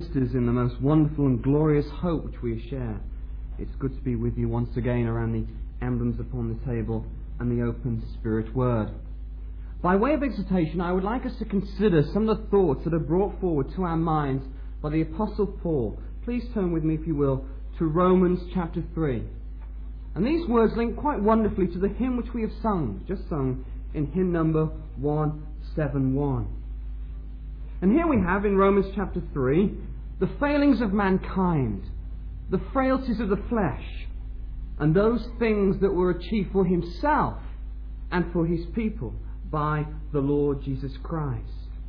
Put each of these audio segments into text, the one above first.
sisters in the most wonderful and glorious hope which we share, it's good to be with you once again around the emblems upon the table and the open Spirit Word. By way of exhortation, I would like us to consider some of the thoughts that are brought forward to our minds by the Apostle Paul. Please turn with me, if you will, to Romans chapter 3. And these words link quite wonderfully to the hymn which we have just sung in hymn number 171. And here we have in Romans chapter 3 the failings of mankind, the frailties of the flesh, and those things that were achieved for himself and for his people by the Lord Jesus Christ.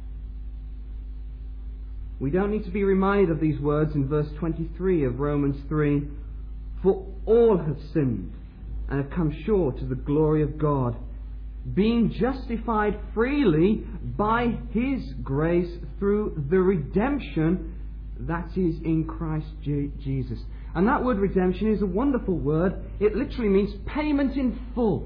We don't need to be reminded of these words in verse 23 of Romans 3. For all have sinned and have come short of the glory of God, being justified freely by His grace through the redemption that is in Christ Jesus. And that word redemption is a wonderful word. It literally means payment in full.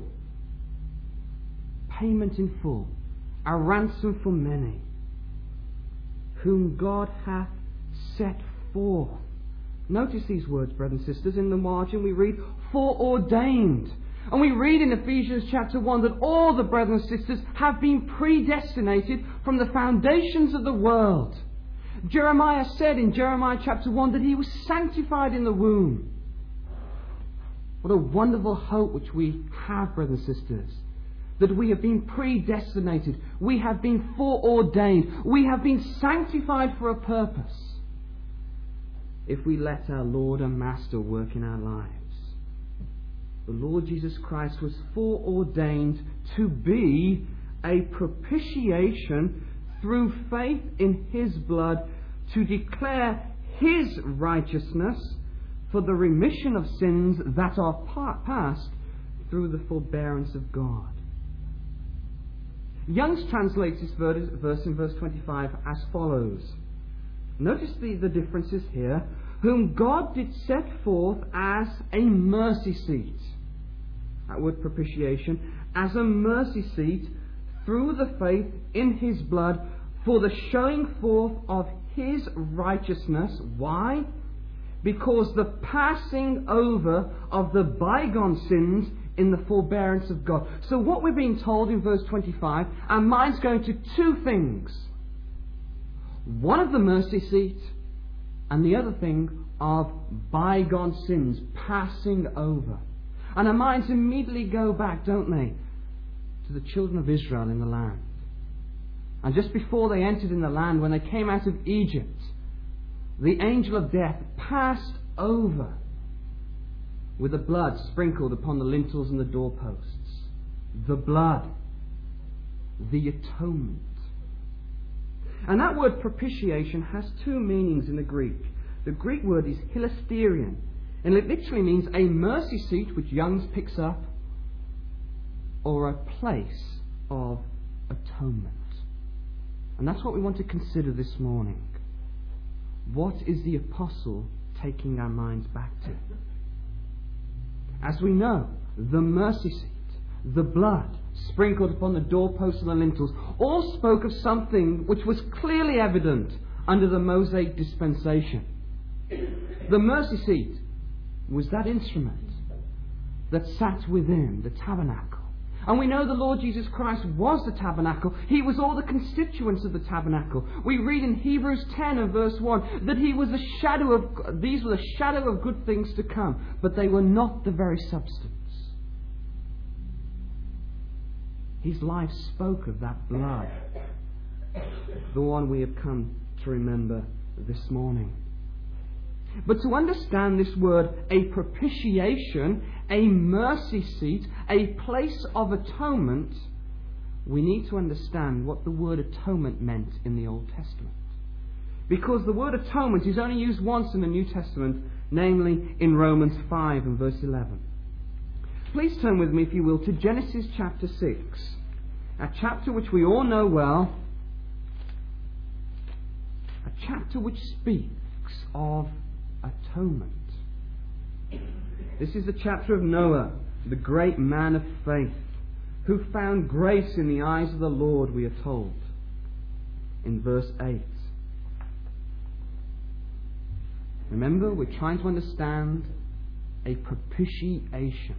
Payment in full. A ransom for many, whom God hath set forth. Notice these words, brothers and sisters. In the margin we read, foreordained. And we read in Ephesians chapter 1 that all the brothers and sisters have been predestinated from the foundations of the world. Jeremiah said in Jeremiah chapter 1 that he was sanctified in the womb. What a wonderful hope which we have, brothers and sisters. That we have been predestinated. We have been foreordained. We have been sanctified for a purpose. If we let our Lord and Master work in our lives. The Lord Jesus Christ was foreordained to be a propitiation through faith in His blood to declare His righteousness for the remission of sins that are past through the forbearance of God. Young's translates this verse in verse 25 as follows. Notice the differences here. Whom God did set forth as a mercy seat. That word propitiation. As a mercy seat through the faith in His blood for the showing forth of His righteousness. Why? Because the passing over of the bygone sins in the forbearance of God. So what we're being told in verse 25, our mind's going to two things. One of the mercy seat, and the other thing of bygone sins passing over. And our minds immediately go back, don't they, to the children of Israel in the land. And just before they entered in the land, when they came out of Egypt, the angel of death passed over with the blood sprinkled upon the lintels and the doorposts. The blood. The atonement. And that word propitiation has two meanings in the Greek. The Greek word is hilasterion, and it literally means a mercy seat, which Young's picks up, or a place of atonement. And that's what we want to consider this morning. What is the apostle taking our minds back to? As we know, the mercy seat, the blood sprinkled upon the doorposts and the lintels, all spoke of something which was clearly evident under the Mosaic dispensation. The mercy seat was that instrument that sat within the tabernacle. And we know the Lord Jesus Christ was the tabernacle. He was all the constituents of the tabernacle. We read in Hebrews 10 and verse 1 that He was a shadow of, these were the shadow of good things to come, but they were not the very substance. His life spoke of that blood, the one we have come to remember this morning. But to understand this word, a propitiation, a mercy seat, a place of atonement, we need to understand what the word atonement meant in the Old Testament. Because the word atonement is only used once in the New Testament, namely in Romans 5 and verse 11. Please turn with me, if you will, to Genesis chapter 6, a chapter which we all know well, a chapter which speaks of atonement. This is the chapter of Noah, the great man of faith, who found grace in the eyes of the Lord, we are told, in verse 8. Remember, we're trying to understand a propitiation.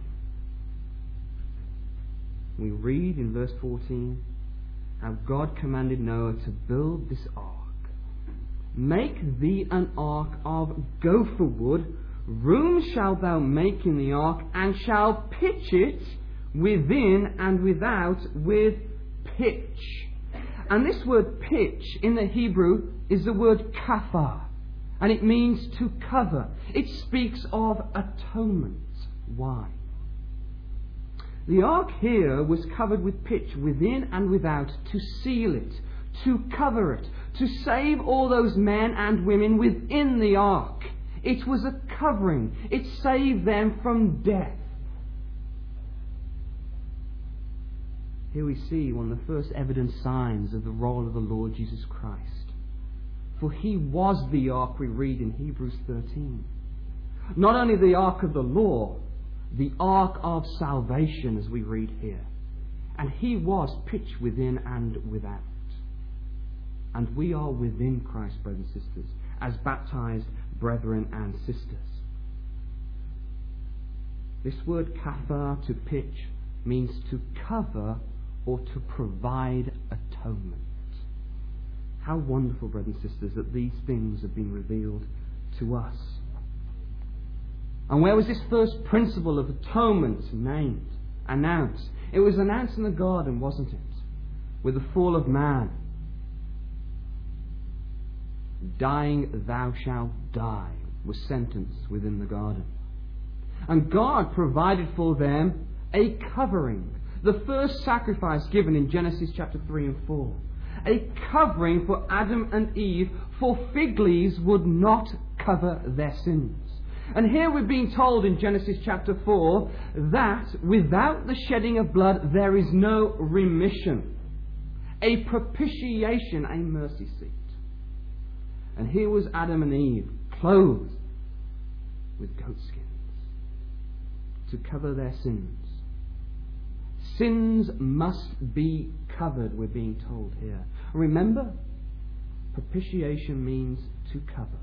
We read in verse 14 how God commanded Noah to build this ark. Make thee an ark of gopher wood. Room shalt thou make in the ark, and shalt pitch it within and without with pitch. And this word pitch in the Hebrew is the word kafar, and it means to cover. It speaks of atonement. Why? The ark here was covered with pitch within and without to seal it, to cover it, to save all those men and women within the ark. It was a covering. It saved them from death. Here we see one of the first evident signs of the role of the Lord Jesus Christ. For He was the ark, we read in Hebrews 13. Not only the ark of the law, the ark of salvation, as we read here. And He was pitched within and without. And we are within Christ, brothers and sisters, as baptized brethren and sisters. This word kafar, to pitch, means to cover or to provide atonement. How wonderful, brothers and sisters, that these things have been revealed to us. And where was this first principle of atonement named, announced? It was announced in the garden, wasn't it? With the fall of man. Dying thou shalt die was sentenced within the garden. And God provided for them a covering. The first sacrifice given in Genesis chapter 3 and 4. A covering for Adam and Eve, for fig leaves would not cover their sins. And here we're being told in Genesis chapter 4 that without the shedding of blood there is no remission. A propitiation, a mercy seat. And here was Adam and Eve clothed with goatskins to cover their sins. Sins must be covered, we're being told here. Remember, propitiation means to cover.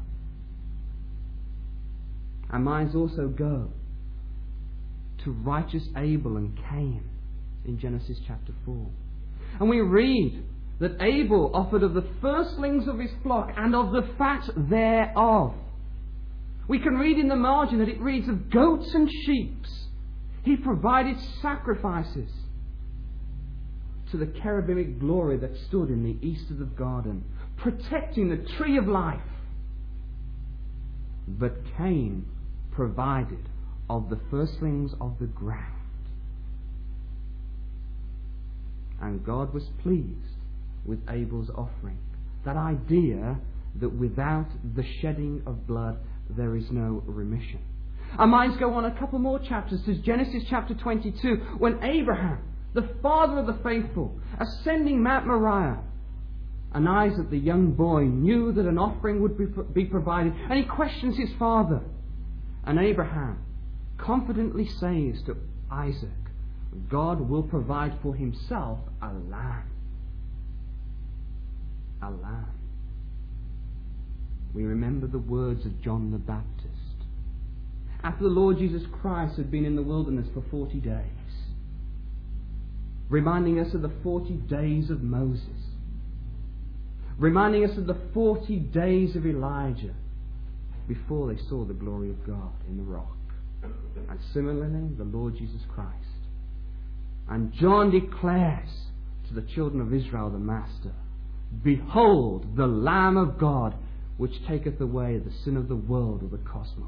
Our minds also go to righteous Abel and Cain in Genesis chapter 4. And we read that Abel offered of the firstlings of his flock and of the fat thereof. We can read in the margin that it reads of goats and sheep. He provided sacrifices to the cherubic glory that stood in the east of the garden, protecting the tree of life. But Cain provided of the firstlings of the ground. And God was pleased with Abel's offering. That idea that without the shedding of blood there is no remission. Our minds go on a couple more chapters to Genesis chapter 22, when Abraham, the father of the faithful, ascending Mount Moriah, and Isaac, the young boy, knew that an offering would be provided, and he questions his father. And Abraham confidently says to Isaac, God will provide for himself a lamb. A lamb. We remember the words of John the Baptist. After the Lord Jesus Christ had been in the wilderness for 40 days, reminding us of the 40 days of Moses, reminding us of the 40 days of Elijah before they saw the glory of God in the rock. And similarly, the Lord Jesus Christ. And John declares to the children of Israel, the Master, behold the Lamb of God, which taketh away the sin of the world or the cosmos.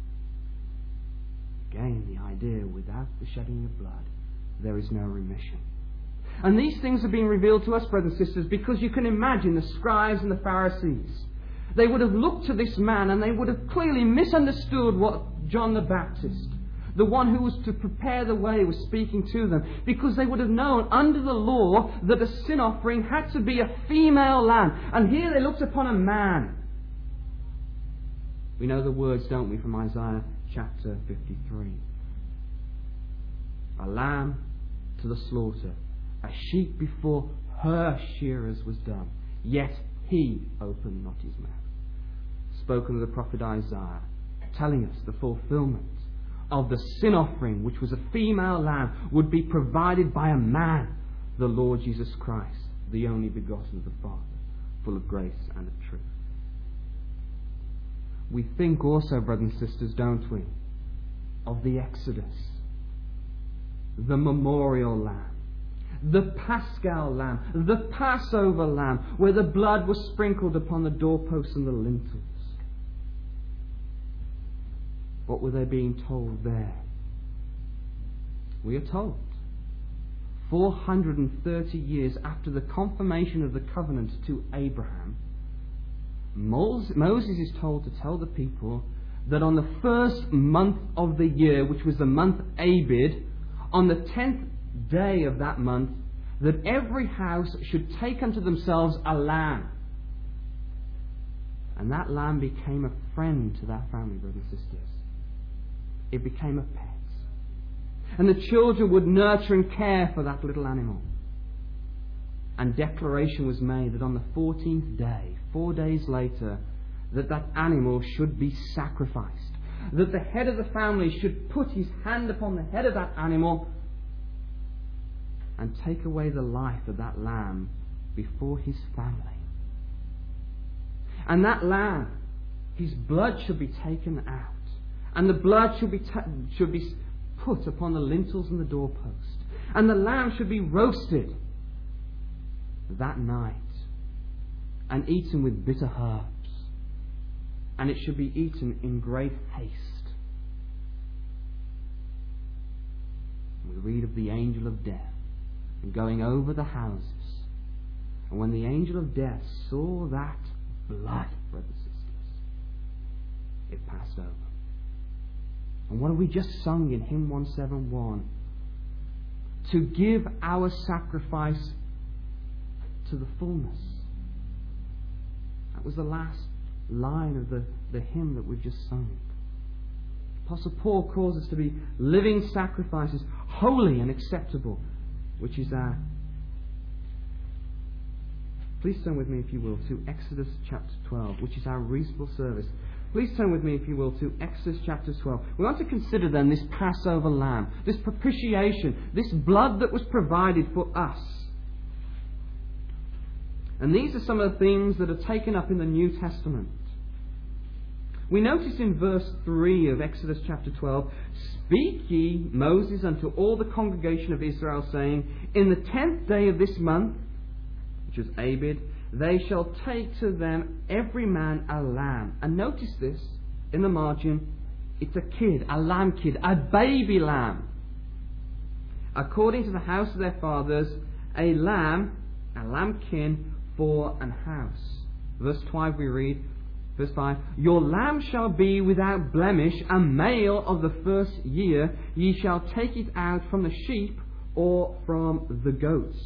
Again, the idea, without the shedding of blood, there is no remission. And these things are being revealed to us, brothers and sisters, because you can imagine the scribes and the Pharisees. They would have looked to this man and they would have clearly misunderstood what John the Baptist, the one who was to prepare the way, was speaking to them. Because they would have known under the law that a sin offering had to be a female lamb. And here they looked upon a man. We know the words, don't we, from Isaiah chapter 53. A lamb to the slaughter, a sheep before her shearers was dumb, yet he opened not his mouth. spoken of the prophet Isaiah, telling us the fulfillment of the sin offering, which was a female lamb, would be provided by a man, the Lord Jesus Christ, the only begotten of the Father, full of grace and of truth. We think also, brothers and sisters, don't we, of the Exodus, the memorial lamb, the Paschal lamb, the Passover lamb, where the blood was sprinkled upon the doorposts and the lintels. What were they being told there? We are told 430 years after the confirmation of the covenant to Abraham, Moses is told to tell the people that on the first month of the year, which was the month Abib, on the 10th day of that month, that every house should take unto themselves a lamb. And that lamb became a friend to that family, brothers and sisters. It became a pet. And the children would nurture and care for that little animal. And declaration was made that on the 14th day, 4 days later, that that animal should be sacrificed. That the head of the family should put his hand upon the head of that animal and take away the life of that lamb before his family. And that lamb, his blood should be taken out. And the blood should be put upon the lintels and the doorpost. And the lamb should be roasted that night and eaten with bitter herbs. And it should be eaten in great haste. We read of the angel of death going over the houses. And when the angel of death saw that blood, brothers and sisters, it passed over. And what have we just sung in hymn 171? To give our sacrifice to the fullness. That was the last line of the hymn that we've just sung. Apostle Paul calls us to be living sacrifices, holy and acceptable, which is our... Please turn with me, if you will, to Exodus chapter 12, which is our reasonable service. Please turn with me, if you will, to Exodus chapter 12. We want to consider then this Passover lamb, this propitiation, this blood that was provided for us. And these are some of the things that are taken up in the New Testament. We notice in verse 3 of Exodus chapter 12, Speak ye, Moses, unto all the congregation of Israel, saying, In the 10th day of this month, which was Abib, they shall take to them every man a lamb. And notice this, in the margin, it's a kid, a lamb kid, a baby lamb. According to the house of their fathers, a lambkin for an house. Verse 5 we read, verse 5, Your lamb shall be without blemish, a male of the first year. Ye shall take it out from the sheep or from the goats.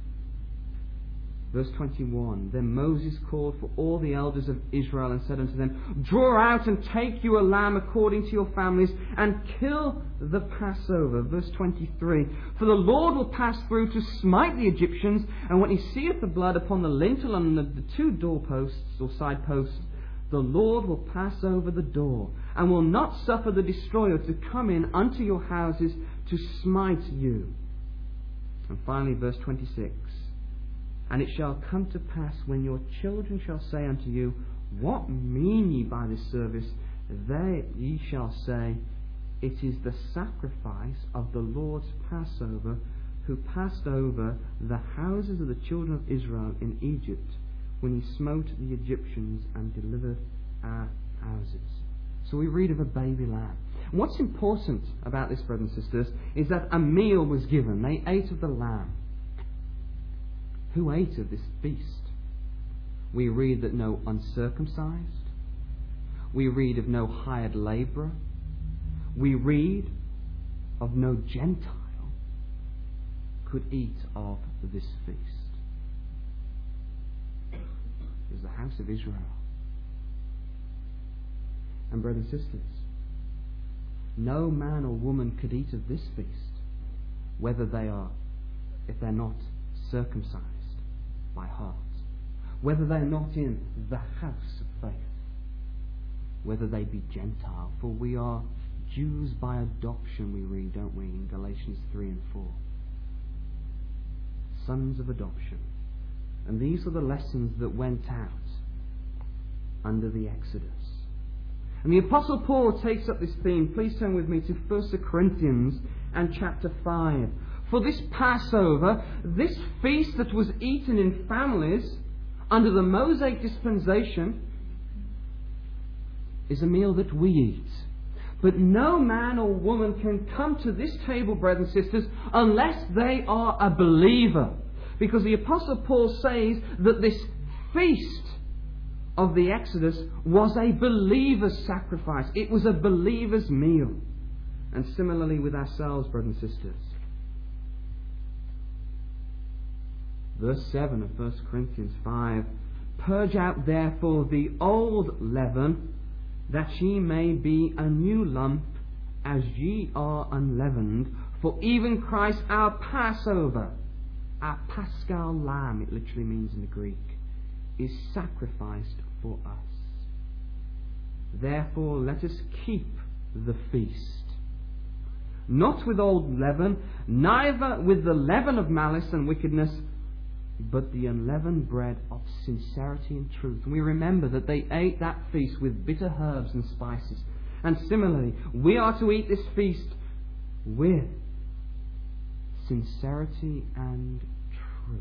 Verse 21, Then Moses called for all the elders of Israel and said unto them, Draw out and take you a lamb according to your families, and kill the Passover. Verse 23, For the Lord will pass through to smite the Egyptians, and when he seeth the blood upon the lintel and the two doorposts or side posts, the Lord will pass over the door, and will not suffer the destroyer to come in unto your houses to smite you. And finally, verse 26, And it shall come to pass, when your children shall say unto you, What mean ye by this service? Ye shall say, It is the sacrifice of the Lord's Passover, who passed over the houses of the children of Israel in Egypt, when he smote the Egyptians and delivered our houses. So we read of a baby lamb. And what's important about this, brothers and sisters, is that a meal was given. They ate of the lamb. Who ate of this feast? We read that no uncircumcised. We read of no hired labourer. We read of no Gentile could eat of this feast. It was the house of Israel. And brothers and sisters, no man or woman could eat of this feast, whether they are, if they're not circumcised by heart, whether they're not in the house of faith. whether they be Gentile. For we are Jews by adoption, we read, don't we, in Galatians 3 and 4. Sons of adoption. And these are the lessons that went out under the Exodus. And the Apostle Paul takes up this theme. Please turn with me to 1 Corinthians and chapter 5. For this Passover, this feast that was eaten in families under the Mosaic dispensation, is a meal that we eat. But no man or woman can come to this table, brothers and sisters, unless they are a believer. Because the Apostle Paul says that this feast of the Exodus was a believer's sacrifice. It was a believer's meal. And similarly with ourselves, brothers and sisters. Verse 7 of 1 Corinthians 5. Purge out therefore the old leaven, that ye may be a new lump, as ye are unleavened. For even Christ our Passover, our Paschal lamb, it literally means in the Greek, is sacrificed for us. Therefore let us keep the feast. Not with old leaven, neither with the leaven of malice and wickedness, but the unleavened bread of sincerity and truth. And we remember that they ate that feast with bitter herbs and spices. And similarly, we are to eat this feast with sincerity and truth.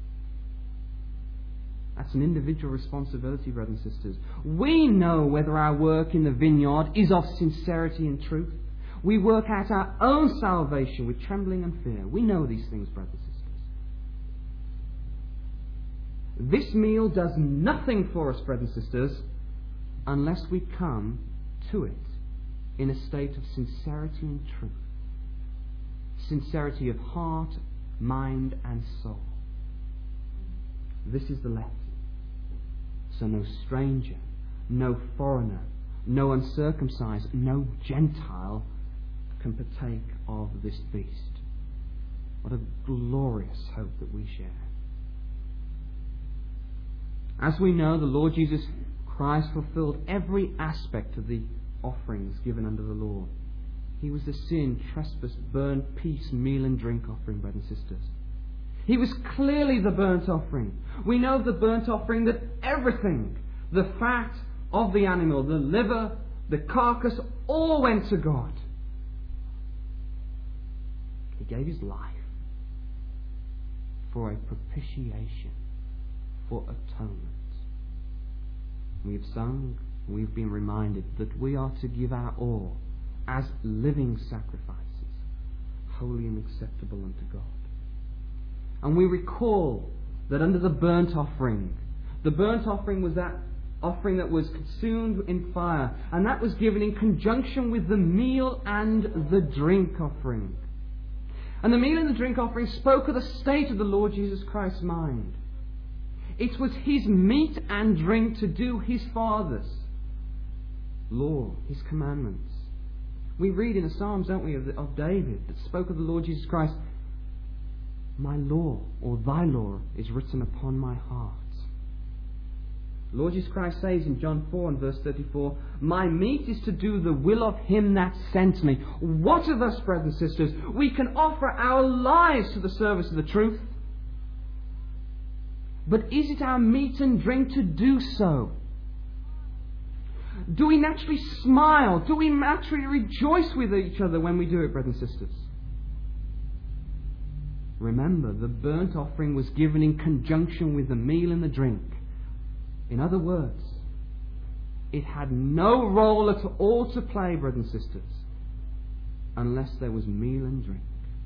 That's an individual responsibility, brothers and sisters. We know whether our work in the vineyard is of sincerity and truth. We work out our own salvation with trembling and fear. We know these things, brothers and sisters. This meal does nothing for us, brothers and sisters, unless we come to it in a state of sincerity and truth. Sincerity of heart, mind and soul. This is the lesson. So no stranger, no foreigner, no uncircumcised, no Gentile can partake of this feast. What a glorious hope that we share. As we know, the Lord Jesus Christ fulfilled every aspect of the offerings given under the law. He was the sin, trespass, burn, peace, meal and drink offering, brothers and sisters. He was clearly the burnt offering. We know of the burnt offering that everything, the fat of the animal, the liver, the carcass, all went to God. He gave his life for a propitiation, for atonement. We have sung, we've been reminded that we are to give our all as living sacrifices, holy and acceptable unto God. And we recall that under the burnt offering was that offering that was consumed in fire, and that was given in conjunction with the meal and the drink offering. And the meal and the drink offering spoke of the state of the Lord Jesus Christ's mind. It was his meat and drink to do his Father's law, his commandments. We read in the Psalms, don't we, of David that spoke of the Lord Jesus Christ. My law, or thy law, is written upon my heart. Lord Jesus Christ says in John 4 and verse 34, my meat is to do the will of him that sent me. What of us, brothers and sisters? We can offer our lives to the service of the truth. But is it our meat and drink to do so? Do we naturally smile? Do we naturally rejoice with each other when we do it, brothers and sisters? Remember, the burnt offering was given in conjunction with the meal and the drink. In other words, it had no role at all to play, brothers and sisters, unless there was meal and drink.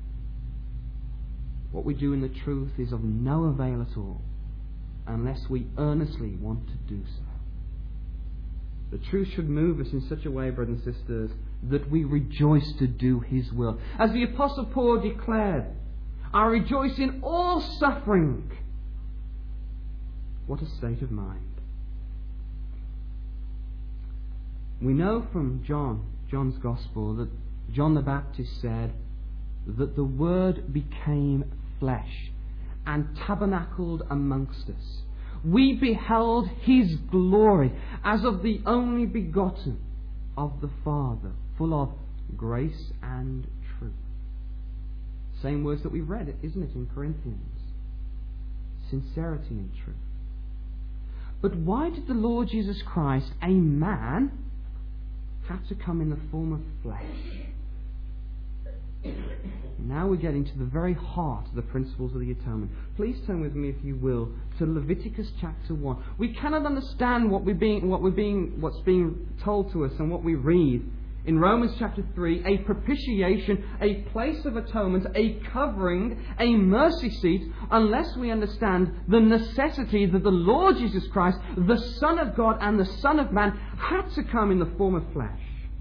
What we do in the truth is of no avail at all, unless we earnestly want to do so. The truth should move us in such a way, brothers and sisters, that we rejoice to do his will. As the Apostle Paul declared, I rejoice in all suffering. What a state of mind. We know from John's Gospel, that John the Baptist said that the Word became flesh and tabernacled amongst us. we beheld His glory as of the only begotten of the Father, full of grace and truth. Same words that we've read, isn't it, in Corinthians? Sincerity and truth. But why did the Lord Jesus Christ, a man, have to come in the form of flesh? Now we're getting to the very heart of the principles of the atonement. Please turn with me, if you will, to Leviticus chapter 1. We cannot understand what's being told to us and what we read in Romans chapter 3, a propitiation, a place of atonement, a covering, a mercy seat, unless we understand the necessity that the Lord Jesus Christ, the Son of God and the Son of Man, had to come in the form of flesh.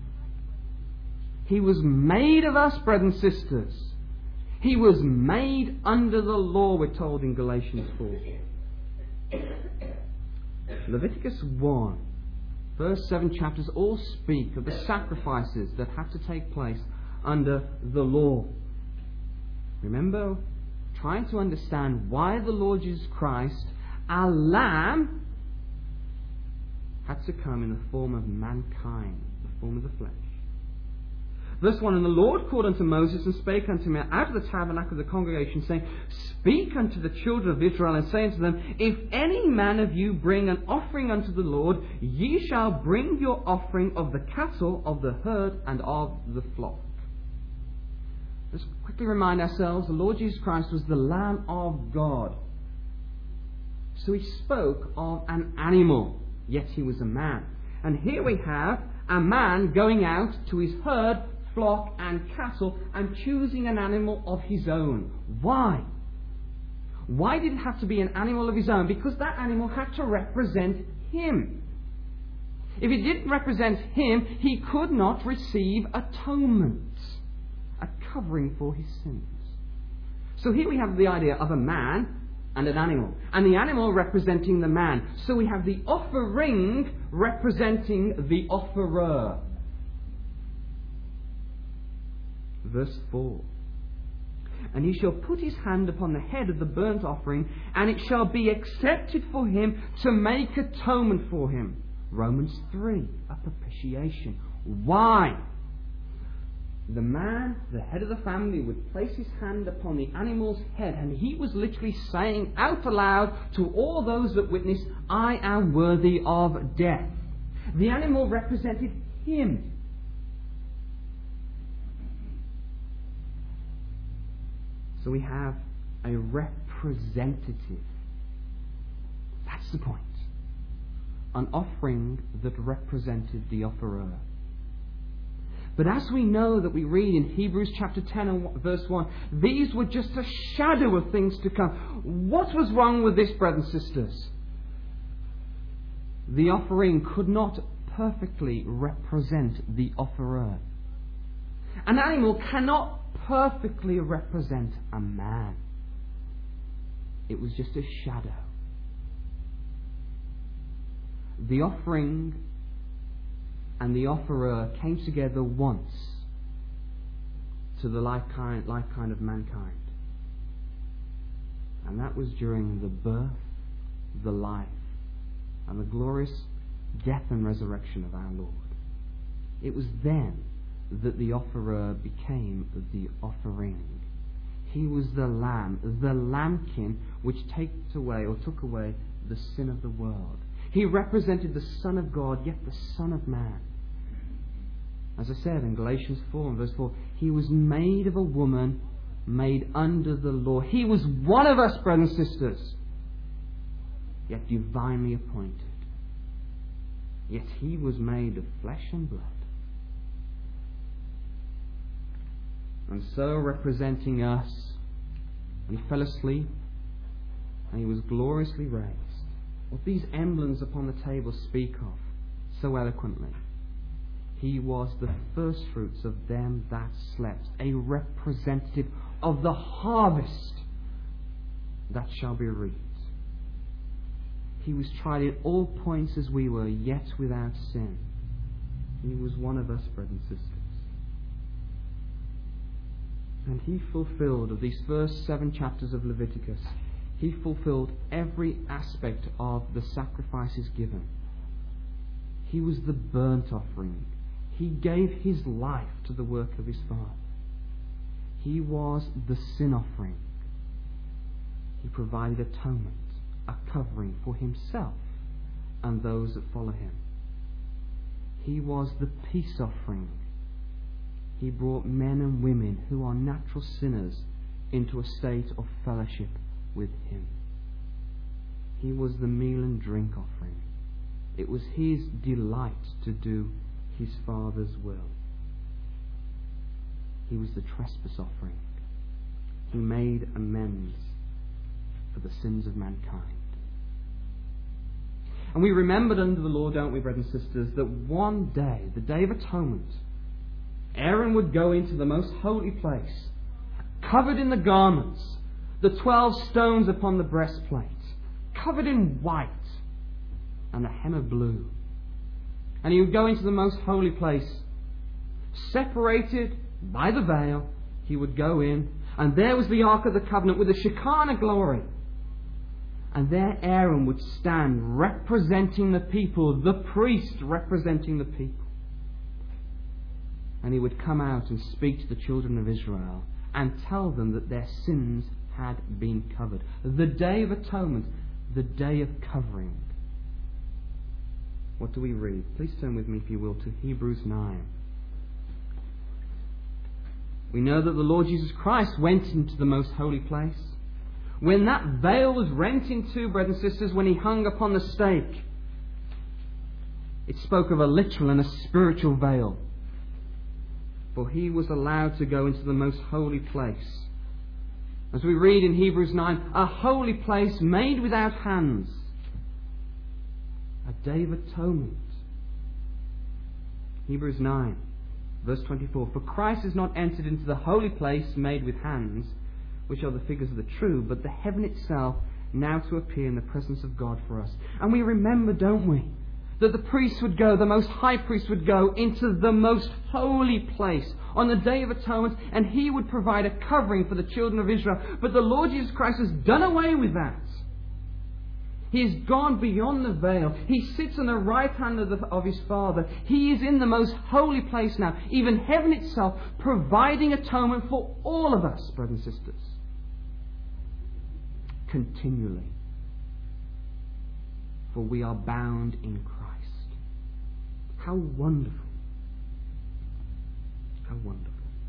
He was made of us, brothers and sisters. He was made under the law, we're told in Galatians 4. Leviticus 1, first 7 chapters all speak of the sacrifices that have to take place under the law. Remember, trying to understand why the Lord Jesus Christ, our Lamb, had to come in the form of mankind, the form of the flesh. Verse 1, And the Lord called unto Moses, and spake unto him out of the tabernacle of the congregation, saying, Speak unto the children of Israel, and say unto them, If any man of you bring an offering unto the Lord, ye shall bring your offering of the cattle, of the herd, and of the flock. Let's quickly remind ourselves, the Lord Jesus Christ was the Lamb of God. So he spoke of an animal, yet he was a man. And here we have a man going out to his herd, flock and cattle and choosing an animal of his own. Why? Why did it have to be an animal of his own? Because that animal had to represent him. If it didn't represent him, he could not receive atonement, a covering for his sins. So here we have the idea of a man and an animal, and the animal representing the man. So we have the offering representing the offerer. Verse 4. And he shall put his hand upon the head of the burnt offering, and it shall be accepted for him to make atonement for him. Romans 3, a propitiation. Why? The man, the head of the family, would place his hand upon the animal's head, and he was literally saying out aloud to all those that witnessed, I am worthy of death. The animal represented him. So we have a representative. That's the point. An offering that represented the offerer. But as we know that we read in Hebrews chapter 10 and verse 1, these were just a shadow of things to come. What was wrong with this, brothers and sisters? The offering could not perfectly represent the offerer. An animal cannot perfectly represent a man. It was just a shadow. The offering and the offerer came together once to the life kind of mankind. And that was during the birth, the life, and the glorious death and resurrection of our Lord. It was then that the offerer became the offering. He was the lamb, the lambkin which took away the sin of the world. He represented the Son of God, yet the Son of Man. As I said in Galatians 4 and verse 4, he was made of a woman, made under the law. He was one of us, brothers and sisters, yet divinely appointed. Yet he was made of flesh and blood. And so representing us, he fell asleep, and he was gloriously raised. What these emblems upon the table speak of so eloquently. He was the first fruits of them that slept, a representative of the harvest that shall be reaped. He was tried at all points as we were, yet without sin. He was one of us, brothers and sisters. And he fulfilled, of these first 7 chapters of Leviticus, He fulfilled every aspect of the sacrifices given. He was the burnt offering. He gave his life to the work of his Father. He was the sin offering. He provided atonement, a covering for himself and those that follow him. He was the peace offering. He brought men and women who are natural sinners into a state of fellowship with him. He was the meal and drink offering. It was his delight to do his Father's will. He was the trespass offering. He made amends for the sins of mankind. And we remembered under the law, don't we, brothers and sisters, that one day, the Day of Atonement, Aaron would go into the most holy place, covered in the garments, the 12 stones upon the breastplate, covered in white, and a hem of blue. And he would go into the most holy place, separated by the veil. He would go in, and there was the Ark of the Covenant with the Shekinah glory. And there Aaron would stand representing the people, the priest representing the people. And he would come out and speak to the children of Israel and tell them that their sins had been covered. The Day of Atonement, the Day of Covering. What do we read? Please turn with me, if you will, to Hebrews 9. We know that the Lord Jesus Christ went into the most holy place. When that veil was rent in two, brothers and sisters, when he hung upon the stake, it spoke of a literal and a spiritual veil. For he was allowed to go into the most holy place. As we read in Hebrews 9, a holy place made without hands. A day of atonement. Hebrews 9, verse 24. For Christ has not entered into the holy place made with hands, which are the figures of the true, but the heaven itself, now to appear in the presence of God for us. And we remember, don't we, that the priest would go, the most high priest would go into the most holy place on the Day of Atonement, and he would provide a covering for the children of Israel. But the Lord Jesus Christ has done away with that. He has gone beyond the veil. He sits on the right hand of his Father. He is in the most holy place now, even heaven itself, providing atonement for all of us, brothers and sisters. Continually. For we are bound in Christ. How wonderful. How wonderful.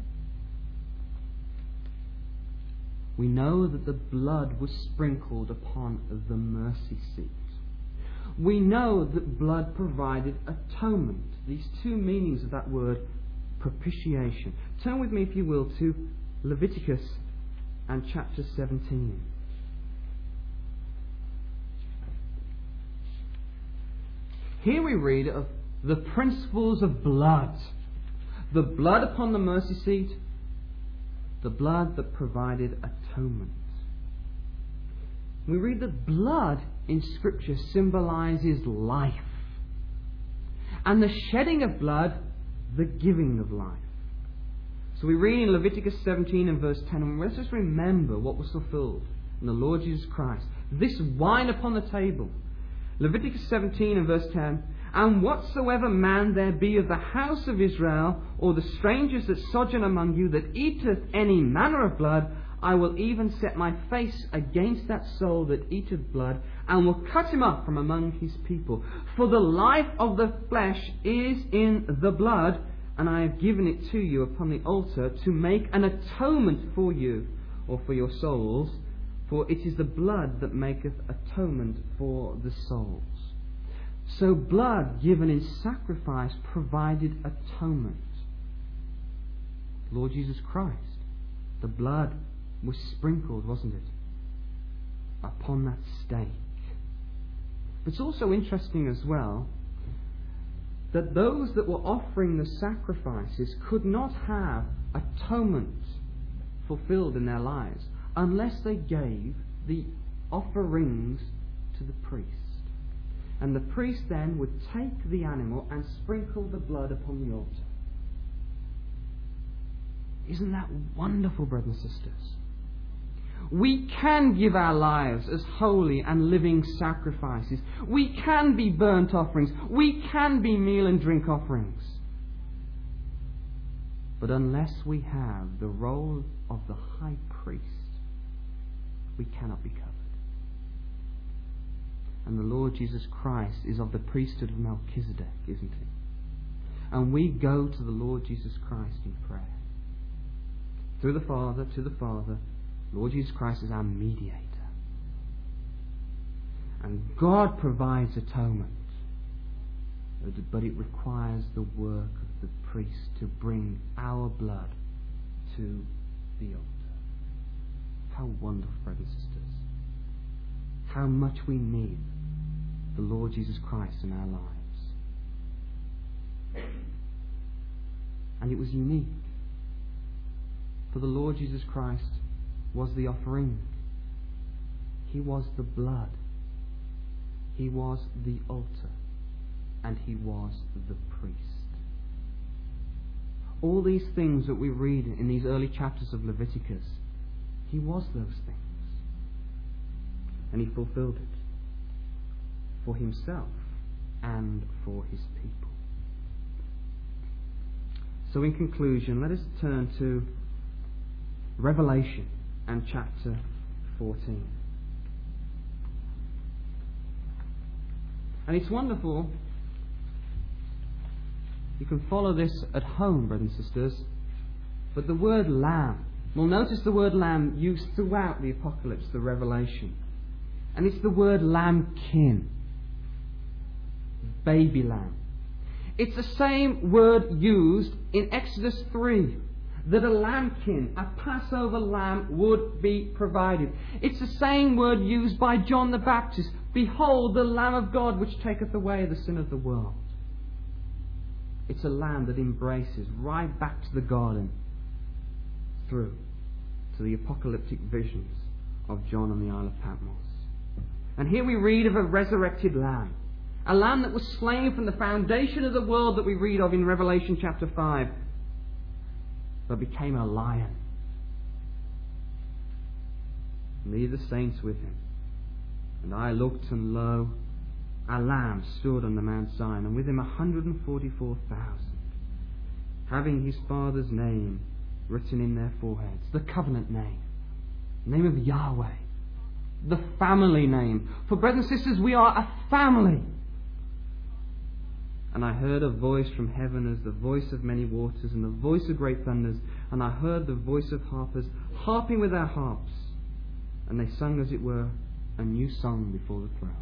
We know that the blood was sprinkled upon the mercy seat. We know that blood provided atonement. These two meanings of that word, propitiation. Turn with me, if you will, to Leviticus and chapter 17. Here we read of the principles of blood. The blood upon the mercy seat, the blood that provided atonement. We read that blood in Scripture symbolizes life. And the shedding of blood, the giving of life. So we read in Leviticus 17 and verse 10, and let's just remember what was fulfilled in the Lord Jesus Christ. This wine upon the table. Leviticus 17 and verse 10, and whatsoever man there be of the house of Israel, or the strangers that sojourn among you, that eateth any manner of blood, I will even set my face against that soul that eateth blood, and will cut him up from among his people. For the life of the flesh is in the blood, and I have given it to you upon the altar to make an atonement for you, or for your souls. For it is the blood that maketh atonement for the souls. So blood given in sacrifice provided atonement. Lord Jesus Christ, the blood was sprinkled, wasn't it, upon that stake. But it's also interesting as well that those that were offering the sacrifices could not have atonement fulfilled in their lives unless they gave the offerings to the priest. And the priest then would take the animal and sprinkle the blood upon the altar. Isn't that wonderful, brothers and sisters? We can give our lives as holy and living sacrifices. We can be burnt offerings. We can be meal and drink offerings. But unless we have the role of the high priest, we cannot be covered. And the Lord Jesus Christ is of the priesthood of Melchizedek, isn't he? And we go to the Lord Jesus Christ in prayer. Through the Father, to the Father, Lord Jesus Christ is our mediator. And God provides atonement. But it requires the work of the priest to bring our blood to the altar. How wonderful, brothers and sisters. How much we need the Lord Jesus Christ in our lives. And it was unique. For the Lord Jesus Christ was the offering. He was the blood. He was the altar. And he was the priest. All these things that we read in these early chapters of Leviticus, he was those things. And he fulfilled it for himself and for his people. So in conclusion, let us turn to Revelation and chapter 14. And it's wonderful. You can follow this at home, brothers and sisters. But the word lamb, we'll notice the word lamb used throughout the Apocalypse, the Revelation. And it's the word lambkin, baby lamb. It's the same word used in Exodus 3, that a lambkin, a Passover lamb, would be provided. It's the same word used by John the Baptist. Behold, the Lamb of God, which taketh away the sin of the world. It's a lamb that embraces right back to the garden, through to the apocalyptic visions of John on the Isle of Patmos. And here we read of a resurrected lamb. A lamb that was slain from the foundation of the world that we read of in Revelation chapter 5. But became a lion. And these the saints with him. And I looked, and lo, a lamb stood on the Mount Zion, and with him 144,000, having his Father's name written in their foreheads, the covenant name, the name of Yahweh, the family name. For brothers and sisters, we are a family. And I heard a voice from heaven as the voice of many waters, and the voice of great thunders, and I heard the voice of harpers harping with their harps, and they sung, as it were, a new song before the throne.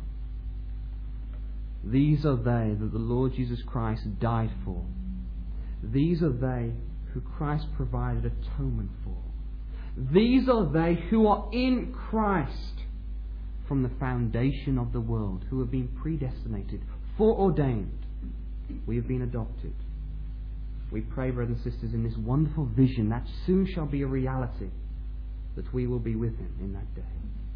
These are they that the Lord Jesus Christ died for. These are they who Christ provided atonement for. These are they who are in Christ from the foundation of the world, who have been predestinated, foreordained. We have been adopted. We pray, brothers and sisters, in this wonderful vision that soon shall be a reality, that we will be with him in that day.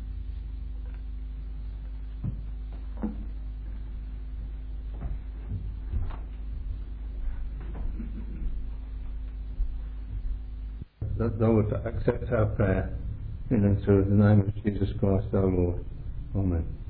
That thou would accept our prayer in and through the name of Jesus Christ our Lord. Amen.